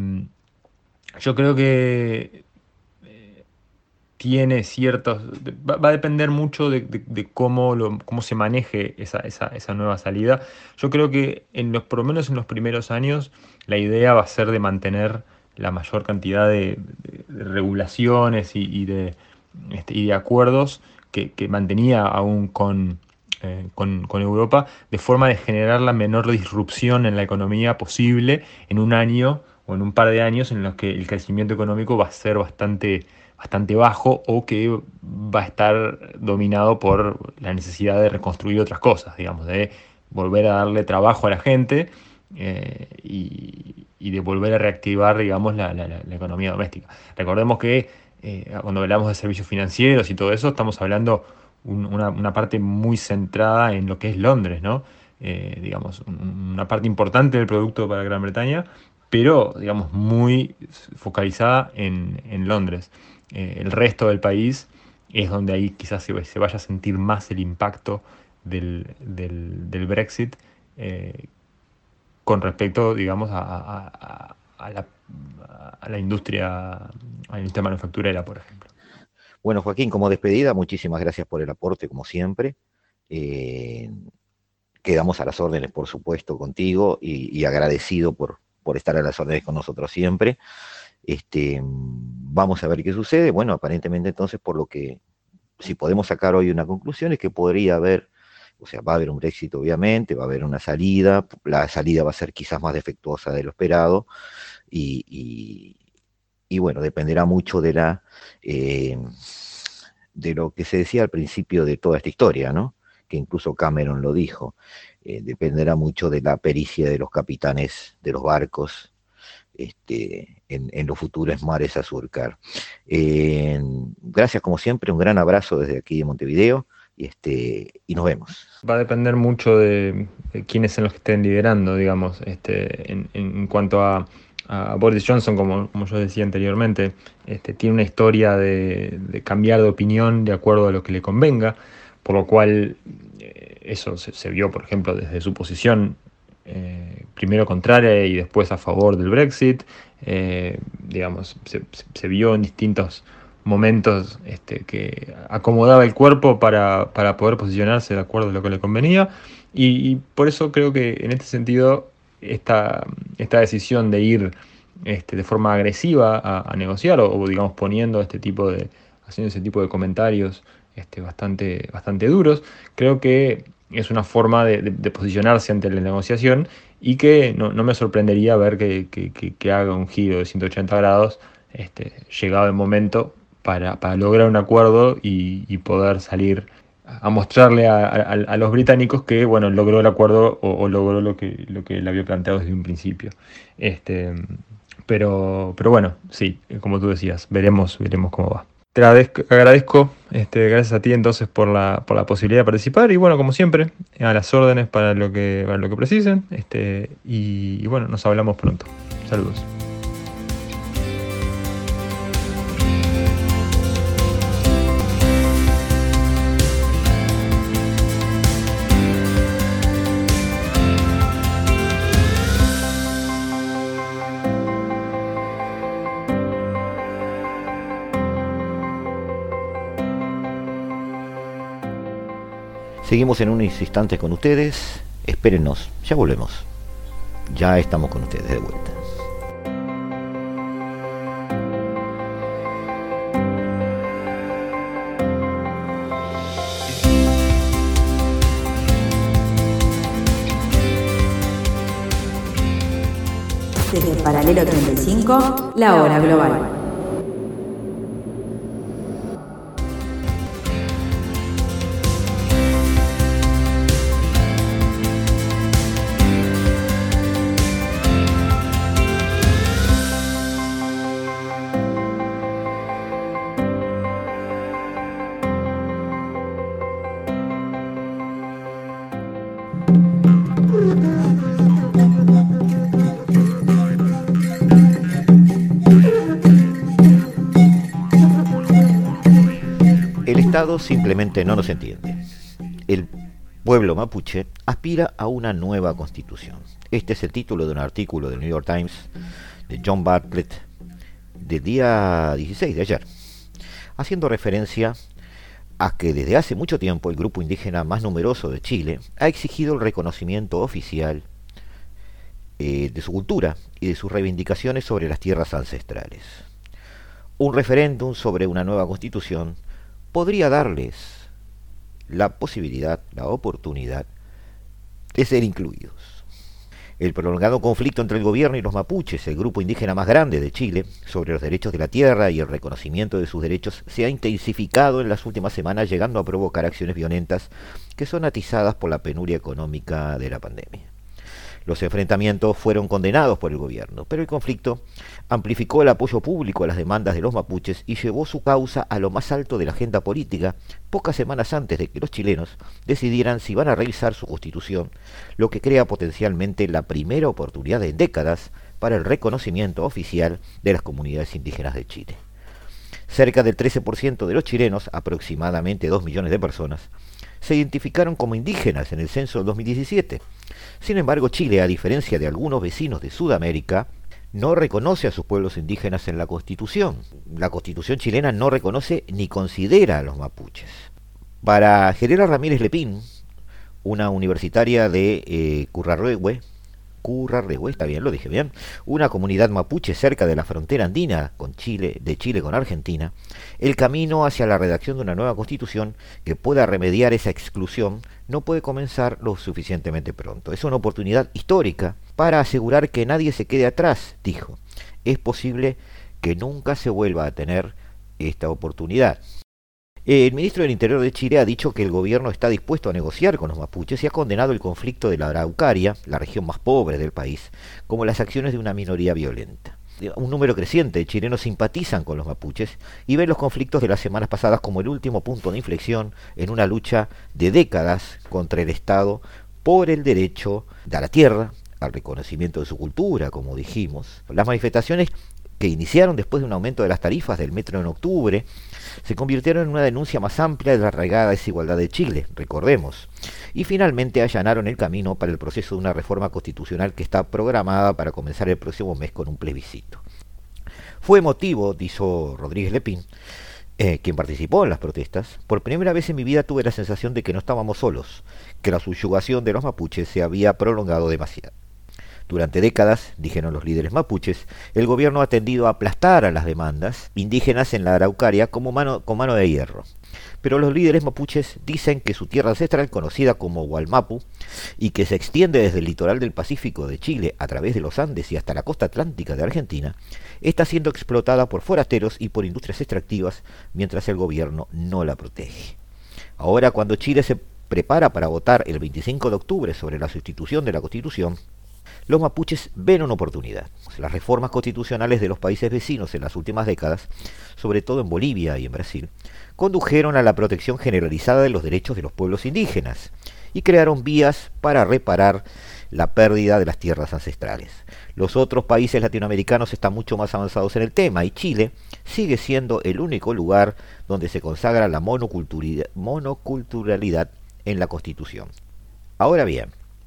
yo creo que eh, tiene ciertos... Va, va a depender mucho de, de, de cómo, lo, cómo se maneje esa, esa, esa nueva salida. Yo creo que, en los, por lo menos en los primeros años, la idea va a ser de mantener la mayor cantidad de, de, de regulaciones y, y, de, este, y de acuerdos que, que mantenía aún con, eh, con, con Europa, de forma de generar la menor disrupción en la economía posible en un año o en un par de años en los que el crecimiento económico va a ser bastante, bastante bajo, o que va a estar dominado por la necesidad de reconstruir otras cosas, digamos, de volver a darle trabajo a la gente, Eh, y, y de volver a reactivar, digamos, la, la, la economía doméstica. Recordemos que eh, cuando hablamos de servicios financieros y todo eso, estamos hablando un, una, una parte muy centrada en lo que es Londres, ¿no? Eh, digamos, un, una parte importante del producto para Gran Bretaña, pero, digamos, muy focalizada en, en Londres. Eh, el resto del país es donde ahí quizás se, se vaya a sentir más el impacto del, del, del Brexit, eh, con respecto, digamos, a, a, a, la, a la industria, a la industria manufacturera, por ejemplo. Bueno, Joaquín, como despedida, muchísimas gracias por el aporte, como siempre. Eh, quedamos a las órdenes, por supuesto, contigo, y, y agradecido por, por estar a las órdenes con nosotros siempre. Este, vamos a ver qué sucede. Bueno, aparentemente entonces, por lo que, si podemos sacar hoy una conclusión, es que podría haber, o sea, va a haber un Brexit obviamente, va a haber una salida, la salida va a ser quizás más defectuosa de lo esperado, y, y, y bueno, dependerá mucho de la eh, de lo que se decía al principio de toda esta historia, ¿no? Que incluso Cameron lo dijo, eh, dependerá mucho de la pericia de los capitanes de los barcos este, en, en los futuros mares a surcar. Eh, gracias como siempre, un gran abrazo desde aquí de Montevideo. Y, este, y nos vemos. Va a depender mucho de, de quiénes son los que estén liderando, digamos, este, en, en cuanto a, a Boris Johnson, como, como yo decía anteriormente, este, tiene una historia de, de cambiar de opinión de acuerdo a lo que le convenga, por lo cual eh, eso se, se vio, por ejemplo, desde su posición eh, primero contraria y después a favor del Brexit. Eh, digamos, se, se vio en distintos momentos este, que acomodaba el cuerpo para, para poder posicionarse de acuerdo a lo que le convenía, y, y por eso creo que en este sentido esta, esta decisión de ir este, de forma agresiva a, a negociar o, o digamos poniendo este tipo de, haciendo ese tipo de comentarios este, bastante, bastante duros, creo que es una forma de, de, de posicionarse ante la negociación, y que no, no me sorprendería ver que, que, que, que haga un giro de ciento ochenta grados este, llegado el momento para, para lograr un acuerdo y, y poder salir a mostrarle a, a, a los británicos que bueno, logró el acuerdo o, o logró lo que, lo que él había planteado desde un principio. Este, pero, pero bueno, sí, como tú decías, veremos, veremos cómo va. Te agradezco, agradezco este, gracias a ti entonces por la, por la posibilidad de participar, y bueno, como siempre, a las órdenes para lo que, para lo que precisen, este, y, y bueno, nos hablamos pronto. Saludos. Seguimos en unos instantes con ustedes, espérennos, ya volvemos, ya estamos con ustedes de vuelta. Desde el Paralelo treinta y cinco, la hora global. El Estado simplemente no nos entiende. El pueblo mapuche aspira a una nueva constitución. Este es el título de un artículo del New York Times de John Bartlett del día dieciséis de ayer, haciendo referencia a que desde hace mucho tiempo el grupo indígena más numeroso de Chile ha exigido el reconocimiento oficial eh, de su cultura y de sus reivindicaciones sobre las tierras ancestrales. Un referéndum sobre una nueva constitución podría darles la posibilidad, la oportunidad de ser incluidos. El prolongado conflicto entre el gobierno y los mapuches, el grupo indígena más grande de Chile, sobre los derechos de la tierra y el reconocimiento de sus derechos, se ha intensificado en las últimas semanas, llegando a provocar acciones violentas que son atizadas por la penuria económica de la pandemia. Los enfrentamientos fueron condenados por el gobierno, pero el conflicto amplificó el apoyo público a las demandas de los mapuches y llevó su causa a lo más alto de la agenda política pocas semanas antes de que los chilenos decidieran si van a revisar su constitución, lo que crea potencialmente la primera oportunidad en décadas para el reconocimiento oficial de las comunidades indígenas de Chile. Cerca del trece por ciento de los chilenos, aproximadamente dos millones de personas, se identificaron como indígenas en el censo del dos mil diecisiete. Sin embargo, Chile, a diferencia de algunos vecinos de Sudamérica, no reconoce a sus pueblos indígenas en la Constitución. La Constitución chilena no reconoce ni considera a los mapuches. Para Gerela Ramírez Lepín, una universitaria de eh, Currarrehue, Currarrehue, está bien, lo dije bien, una comunidad mapuche cerca de la frontera andina con Chile, de Chile con Argentina, el camino hacia la redacción de una nueva constitución que pueda remediar esa exclusión no puede comenzar lo suficientemente pronto. Es una oportunidad histórica para asegurar que nadie se quede atrás, dijo. Es posible que nunca se vuelva a tener esta oportunidad. El ministro del Interior de Chile ha dicho que el gobierno está dispuesto a negociar con los mapuches y ha condenado el conflicto de la Araucaria, la región más pobre del país, como las acciones de una minoría violenta. Un número creciente de chilenos simpatizan con los mapuches y ven los conflictos de las semanas pasadas como el último punto de inflexión en una lucha de décadas contra el Estado por el derecho a la tierra, al reconocimiento de su cultura, como dijimos. Las manifestaciones que iniciaron después de un aumento de las tarifas del metro en octubre, se convirtieron en una denuncia más amplia de la arraigada desigualdad de Chile, recordemos, y finalmente allanaron el camino para el proceso de una reforma constitucional que está programada para comenzar el próximo mes con un plebiscito. Fue emotivo, dijo Rodríguez Lepín, eh, quien participó en las protestas. Por primera vez en mi vida tuve la sensación de que no estábamos solos, que la subyugación de los mapuches se había prolongado demasiado. Durante décadas, dijeron los líderes mapuches, el gobierno ha tendido a aplastar a las demandas indígenas en la Araucaria como mano, con mano de hierro. Pero los líderes mapuches dicen que su tierra ancestral, conocida como Gualmapu, y que se extiende desde el litoral del Pacífico de Chile a través de los Andes y hasta la costa atlántica de Argentina, está siendo explotada por forasteros y por industrias extractivas, mientras el gobierno no la protege. Ahora, cuando Chile se prepara para votar el veinticinco de octubre sobre la sustitución de la Constitución, los mapuches ven una oportunidad. Las reformas constitucionales de los países vecinos en las últimas décadas, sobre todo en Bolivia y en Brasil, condujeron a la protección generalizada de los derechos de los pueblos indígenas y crearon vías para reparar la pérdida de las tierras ancestrales. Los otros países latinoamericanos están mucho más avanzados en el tema y Chile sigue siendo el único lugar donde se consagra la monoculturalidad, monoculturalidad en la Constitución. Ahora bien,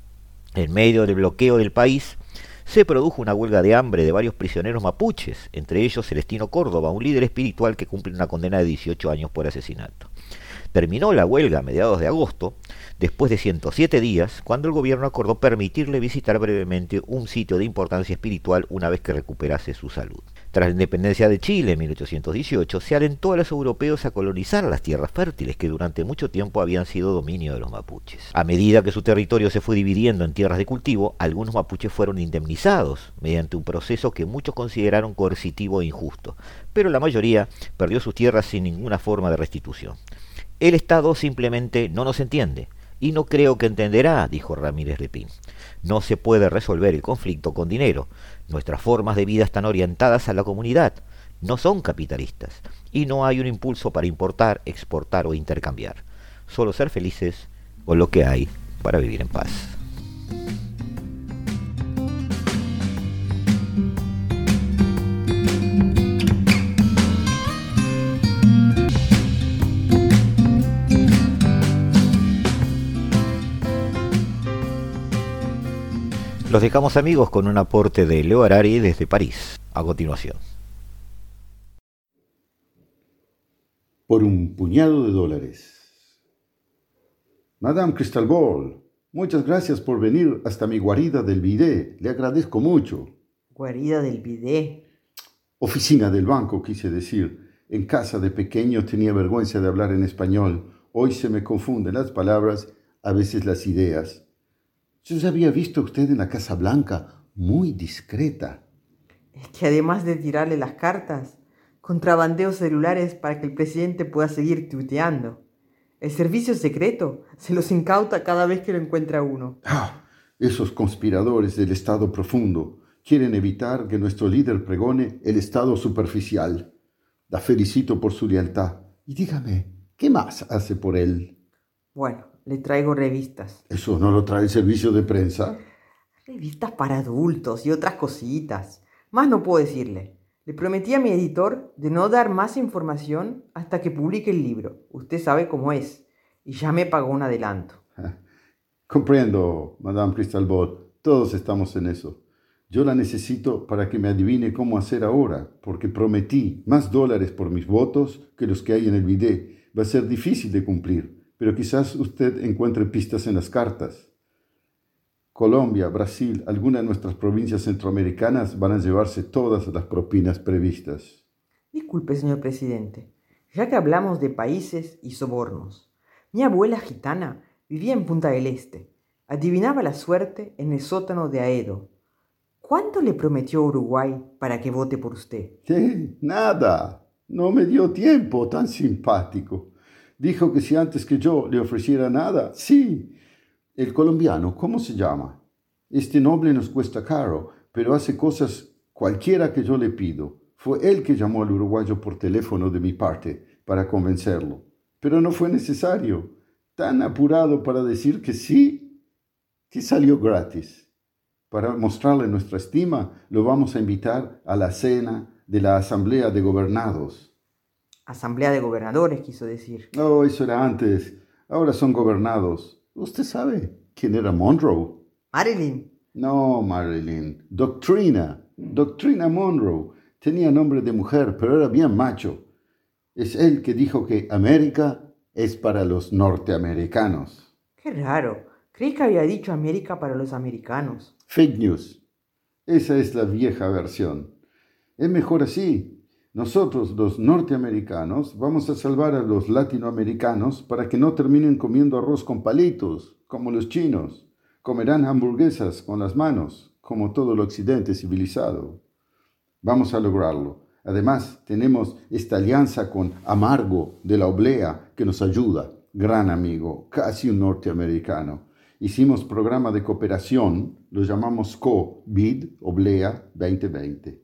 en medio del bloqueo del país, se produjo una huelga de hambre de varios prisioneros mapuches, entre ellos Celestino Córdoba, un líder espiritual que cumple una condena de dieciocho años por asesinato. Terminó la huelga a mediados de agosto, después de ciento siete días, cuando el gobierno acordó permitirle visitar brevemente un sitio de importancia espiritual una vez que recuperase su salud. Tras la independencia de Chile en mil ochocientos dieciocho, se alentó a los europeos a colonizar las tierras fértiles que durante mucho tiempo habían sido dominio de los mapuches. A medida que su territorio se fue dividiendo en tierras de cultivo, algunos mapuches fueron indemnizados mediante un proceso que muchos consideraron coercitivo e injusto, pero la mayoría perdió sus tierras sin ninguna forma de restitución. El Estado simplemente no nos entiende, y no creo que entenderá, dijo Ramírez Lepín. No se puede resolver el conflicto con dinero. Nuestras formas de vida están orientadas a la comunidad, no son capitalistas, y no hay un impulso para importar, exportar o intercambiar. Solo ser felices con lo que hay para vivir en paz. Los dejamos, amigos, con un aporte de Leo Harari desde París, a continuación. Por un puñado de dólares. Madame Crystal Ball, muchas gracias por venir hasta mi guarida del bidet. Le agradezco mucho. ¿Guarida del bidet? Oficina del banco, quise decir. En casa de pequeño tenía vergüenza de hablar en español. Hoy se me confunden las palabras, a veces las ideas. Yo ya había visto a usted en la Casa Blanca, muy discreta. Es que además de tirarle las cartas, contrabandeo celulares para que el presidente pueda seguir tuiteando. El servicio secreto se los incauta cada vez que lo encuentra uno. Ah, esos conspiradores del Estado profundo quieren evitar que nuestro líder pregone el Estado superficial. La felicito por su lealtad. Y dígame, ¿qué más hace por él? Bueno, le traigo revistas. ¿Eso no lo trae el servicio de prensa? Revistas para adultos y otras cositas. Más no puedo decirle. Le prometí a mi editor de no dar más información hasta que publique el libro. Usted sabe cómo es. Y ya me pagó un adelanto. Comprendo, Madame Crystal Ball. Todos estamos en eso. Yo la necesito para que me adivine cómo hacer ahora, porque prometí más dólares por mis votos que los que hay en el bidet. Va a ser difícil de cumplir, pero quizás usted encuentre pistas en las cartas. Colombia, Brasil, algunas de nuestras provincias centroamericanas van a llevarse todas las propinas previstas. Disculpe, señor presidente, ya que hablamos de países y sobornos. Mi abuela gitana vivía en Punta del Este. Adivinaba la suerte en el sótano de Aedo. ¿Cuánto le prometió Uruguay para que vote por usted? ¿Qué? Nada. No me dio tiempo, tan simpático. Dijo que si antes que yo le ofreciera nada, sí. El colombiano, ¿cómo se llama? Este noble nos cuesta caro, pero hace cosas cualquiera que yo le pido. Fue él que llamó al uruguayo por teléfono de mi parte para convencerlo. Pero no fue necesario. Tan apurado para decir que sí, que salió gratis. Para mostrarle nuestra estima, lo vamos a invitar a la cena de la Asamblea de Gobernados. Asamblea de Gobernadores, quiso decir. Oh, eso era antes. Ahora son gobernados. ¿Usted sabe quién era Monroe? Marilyn. No, Marilyn. Doctrina. Doctrina Monroe. Tenía nombre de mujer, pero era bien macho. Es él que dijo que América es para los norteamericanos. Qué raro. Creí que había dicho América para los americanos. Fake news. Esa es la vieja versión. Es mejor así. Nosotros, los norteamericanos, vamos a salvar a los latinoamericanos para que no terminen comiendo arroz con palitos, como los chinos. Comerán hamburguesas con las manos, como todo el occidente civilizado. Vamos a lograrlo. Además, tenemos esta alianza con Amargo de la Oblea que nos ayuda. Gran amigo, casi un norteamericano. Hicimos programa de cooperación, lo llamamos COVID, Oblea veinte veinte.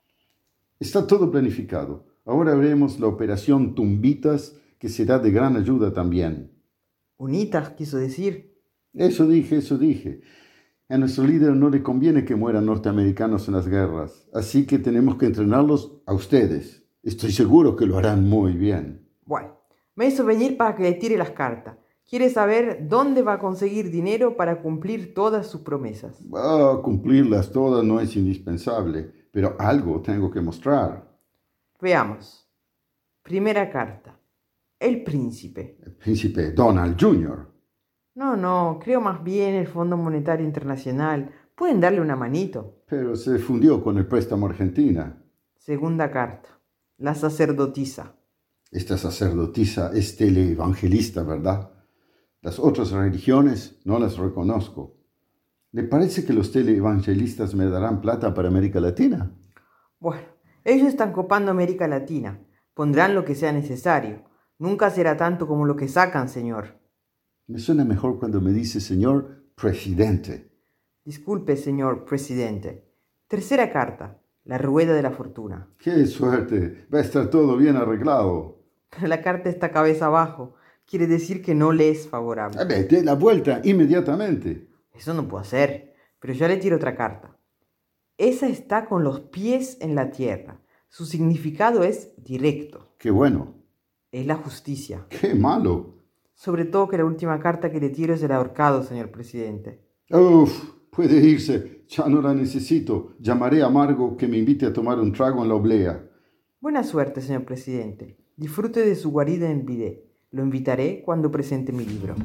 Está todo planificado. Ahora veremos la operación Tumbitas, que será de gran ayuda también. Unitas, quiso decir. Eso dije, eso dije. A nuestro líder no le conviene que mueran norteamericanos en las guerras, así que tenemos que entrenarlos a ustedes. Estoy seguro que lo harán muy bien. Bueno, me hizo venir para que le tire las cartas. Quiere saber dónde va a conseguir dinero para cumplir todas sus promesas. Ah, cumplirlas todas no es indispensable, pero algo tengo que mostrar. Veamos. Primera carta. El príncipe. El príncipe Donald junior No, no, creo más bien el Fondo Monetario Internacional. Pueden darle una manito. Pero se fundió con el préstamo Argentina. Segunda carta. La sacerdotisa. Esta sacerdotisa es teleevangelista, ¿verdad? Las otras religiones no las reconozco. ¿Le parece que los teleevangelistas me darán plata para América Latina? Bueno, ellos están copando América Latina. Pondrán lo que sea necesario. Nunca será tanto como lo que sacan, señor. Me suena mejor cuando me dice señor presidente. Disculpe, señor presidente. Tercera carta. La rueda de la fortuna. ¡Qué suerte! Va a estar todo bien arreglado. Pero la carta está cabeza abajo. Quiere decir que no le es favorable. A ver, dé la vuelta inmediatamente. Eso no puedo hacer, pero ya le tiro otra carta. Esa está con los pies en la tierra. Su significado es directo. ¡Qué bueno! Es la justicia. ¡Qué malo! Sobre todo que la última carta que le tiro es el ahorcado, señor presidente. Uf, puede irse. Ya no la necesito. Llamaré a Amargo que me invite a tomar un trago en la Oblea. Buena suerte, señor presidente. Disfrute de su guarida en bidet. Lo invitaré cuando presente mi libro.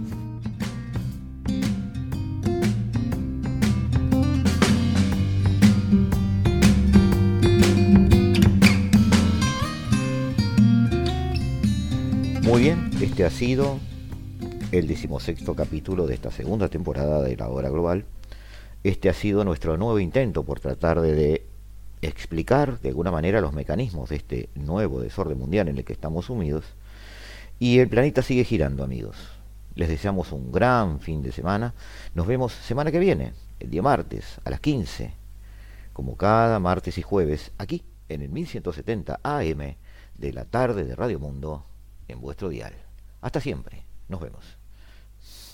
Muy bien, este ha sido el decimosexto capítulo de esta segunda temporada de La Hora Global. Este ha sido nuestro nuevo intento por tratar de, de explicar de alguna manera los mecanismos de este nuevo desorden mundial en el que estamos sumidos. Y el planeta sigue girando, amigos. Les deseamos un gran fin de semana. Nos vemos semana que viene, el día martes, a las quince, como cada martes y jueves, aquí en el mil ciento setenta A M de la tarde de Radio Mundo, en vuestro dial. Hasta siempre. Nos vemos.